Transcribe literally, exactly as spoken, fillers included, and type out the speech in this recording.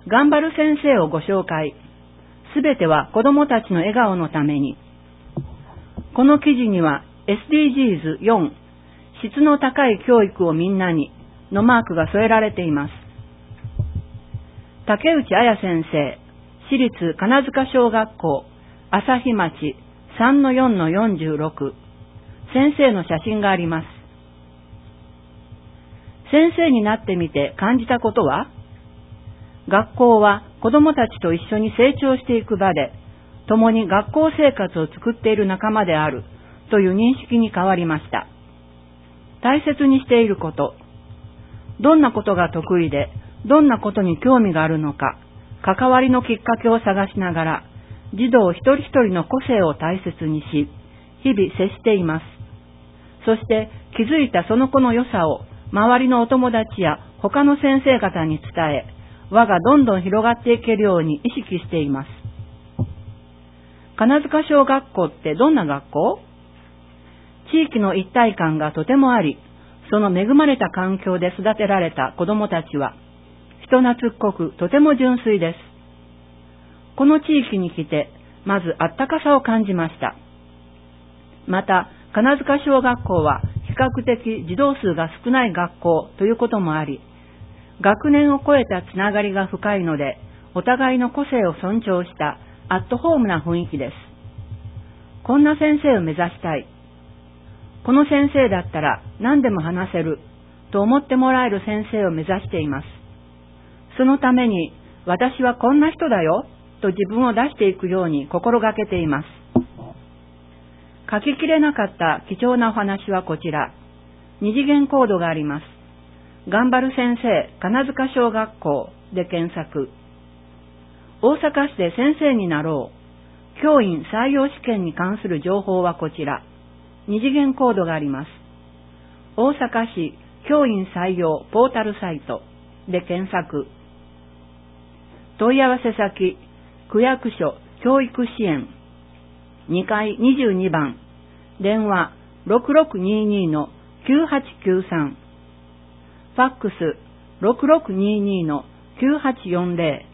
頑張る先生をご紹介。すべては子どもたちの笑顔のために。この記事には エスディージーズよん、質の高い教育をみんなにのマークが添えられています。竹内彩先生、私立金塚小学校、朝日町 さんのよんのよんじゅうろく。先生の写真があります。先生になってみて感じたことは？学校は子どもたちと一緒に成長していく場で、共に学校生活を作っている仲間であるという認識に変わりました。大切にしていること、どんなことが得意で、どんなことに興味があるのか、関わりのきっかけを探しながら、児童一人一人の個性を大切にし、日々接しています。そして気づいたその子の良さを周りのお友達や他の先生方に伝え、輪がどんどん広がっていけるように意識しています。金塚小学校ってどんな学校？地域の一体感がとてもあり、その恵まれた環境で育てられた子どもたちは、人懐っこくとても純粋です。この地域に来て、まずあったかさを感じました。また、金塚小学校は比較的児童数が少ない学校ということもあり、学年を超えたつながりが深いので、お互いの個性を尊重したアットホームな雰囲気です。こんな先生を目指したい。この先生だったら何でも話せると思ってもらえる先生を目指しています。そのために私はこんな人だよと自分を出していくように心がけています。書ききれなかった貴重なお話はこちら。二次元コードがあります。頑張る先生金塚小学校で検索。大阪市で先生になろう。教員採用試験に関する情報はこちら。二次元コードがあります。大阪市教員採用ポータルサイトで検索。問い合わせ先、区役所教育支援にかいにじゅうにばん、電話 ろくろくにーにーのきゅうはちきゅうさん、ファックス ろくろくにーにーのきゅうはちよんぜろ。